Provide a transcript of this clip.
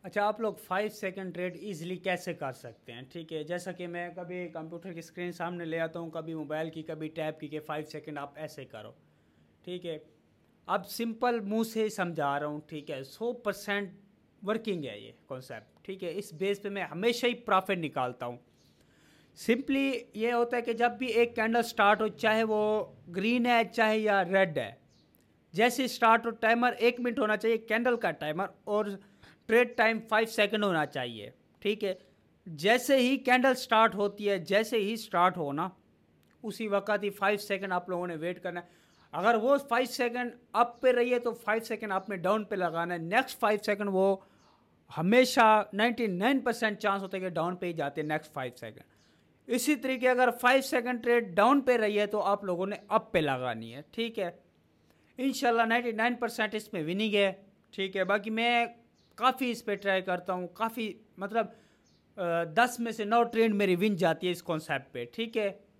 अच्छा, आप लोग 5 सेकंड ट्रेड इजीली कैसे कर सकते हैं? ठीक है, जैसा कि मैं कभी कंप्यूटर की स्क्रीन सामने ले आता हूँ, कभी मोबाइल की, कभी टैब की, कि 5 सेकंड आप ऐसे करो। ठीक है, अब सिंपल मुंह से ही समझा रहा हूँ। ठीक है, 100% वर्किंग है ये कॉन्सेप्ट। ठीक है, इस बेस पे मैं हमेशा ही प्रॉफिट निकालता हूँ। सिंपली ये होता है कि जब भी एक कैंडल स्टार्ट हो, चाहे वो ग्रीन है चाहे या रेड है, जैसे स्टार्ट हो टाइमर 1 मिनट होना चाहिए, कैंडल का टाइमर, और ट्रेड टाइम 5 सेकंड होना चाहिए। ठीक है, जैसे ही कैंडल स्टार्ट होती है, जैसे ही स्टार्ट होना, उसी वक्त ही 5 सेकंड आप लोगों ने वेट करना है। अगर वो 5 सेकंड अप पे रही है तो 5 सेकंड आपने डाउन पे लगाना है। नेक्स्ट 5 सेकंड वो हमेशा 99% चांस होता है कि डाउन पे ही जाते हैं नेक्स्ट 5 सेकंड। इसी तरीके अगर 5 सेकंड ट्रेड डाउन पे रही है तो आप लोगों ने अप पे लगानी है। ठीक है, इंशाल्लाह 99% इसमें विनिंग है। ठीक है, बाकी मैं काफ़ी इस पे ट्राई करता हूँ, काफ़ी मतलब 10 में से 9 ट्रेड मेरी विन जाती है इस कॉन्सेप्ट पे। ठीक है,